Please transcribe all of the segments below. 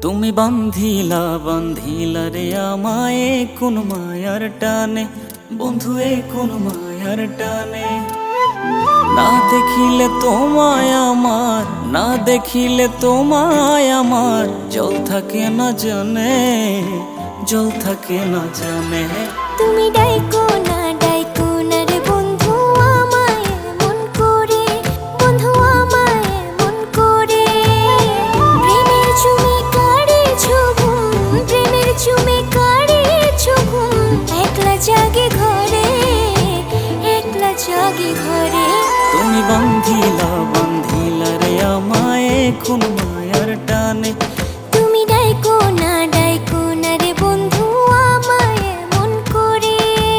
তুমি বান্ধিলা বান্ধিলা রে আমায় কোন মায়ার টানে, বন্ধু কোন মায়ার টানে। না দেখিলে তোমায় আমার, না দেখিলে তোমায় আমার জল থাকে না জানে, জল থাকে না জানে। তুমি ডাইকো না ডাইকো না রে বন্ধু আমায় মন করে, বন্ধু আমায় মন করে। প্রেমের চুমে কাড়েছো ঘুম, প্রেমের চুমে কাড়েছো ঘুম। একলা জাগে ঘরে, একলা জাগে ঘরে। তুমি বান্ধিলা বান্ধিলা রে আমায় কোন মায়ার টানে। তুমি ডাইকো না ডাইকো না রে বন্ধু আমায় মন করে।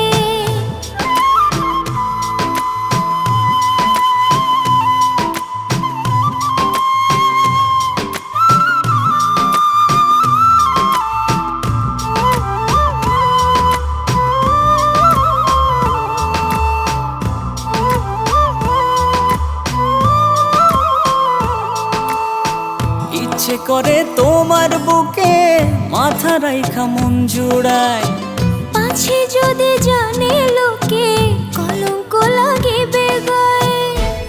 ইচ্ছে করে তোমার বুকে মাথা রাইখা মন জুড়াই। পাছে যদি জানে লোকে কলঙ্ক লাগিবে গায়ে।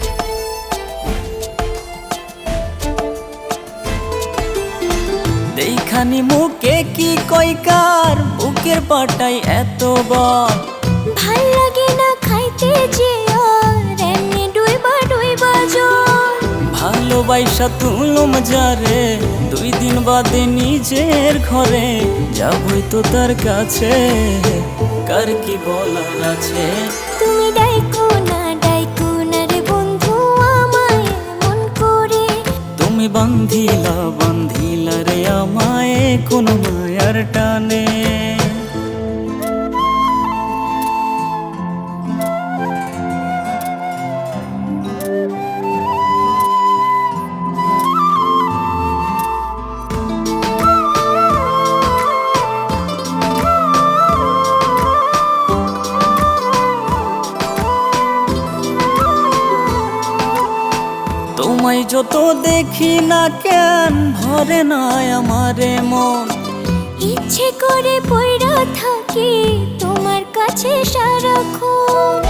দেখানি মুখে কি কইকার বুকের পাটাই এত বল। ভাল লাগে না খাইতে যে আর এমনি ডুইবা ডুইবা জল। ভালোবাসা তুলুম যারে, 2 দিন বাদে নিজের ঘরে যাবই তো তার কাছে, কার কি বলার আছে। তুমি ডাইকো না ডাইকো না রে বন্ধু আমায় মন করে। তুমি বান্ধিলা বান্ধিলা রে আমায় কোন মায়ার টানে। তোমায় যত দেখি না কেন ভরে না আমারে মন। ইচ্ছে করে পইড়া থাকি তোমার কাছে সারাক্ষণ।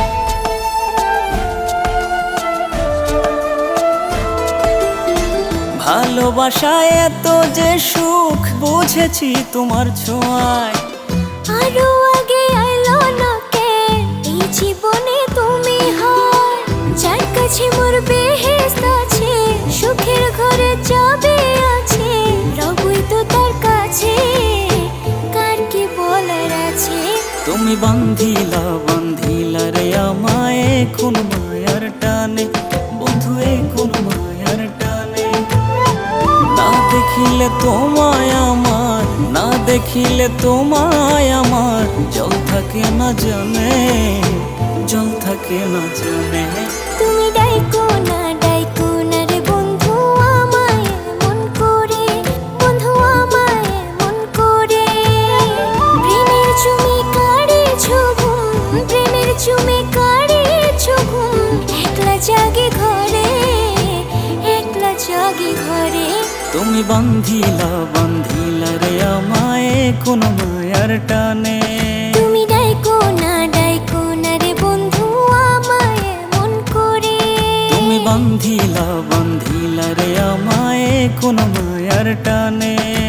ভালোবাসায় এত যে সুখ বুঝেছি তোমার ছোঁয়ায়। আরো আগে আইলো না কেন এই জীবনে তুমি হার। যার কাছে মোর বেহেশত আছে, সুখের ঘরে যাবে আছে, রবই তো তার কাছে, কার কি বলার আছে। তুমি বান্ধিলা বান্ধিলা রে আমায় কোন মায়ার টানে, বন্ধু কোন মায়ার টানে। না দেখিলে তোমায় আমার, না দেখিলে তোমায় আমার জল থাকে না জানে, জল থাকে না জানে। তুমি ডাইকো না ডাইকো না রে বন্ধু আমায় মন করে, বন্ধু আমায় মন করে। প্রেমের চুমে কাড়েছো ঘুম, প্রেমের চুমে কাড়েছো ঘুম। একলা জাগে ঘরে, একলা জাগে ঘরে। তুমি বান্ধিলা বান্ধিলা রে আমায় কোন মায়ার টানে। তুমি ডাইকো না ডাইকো না রে বন্ধু আমায় মন করে। তুমি বান্ধিলা বান্ধিলা রে আমায় কোন মায়ার টানে।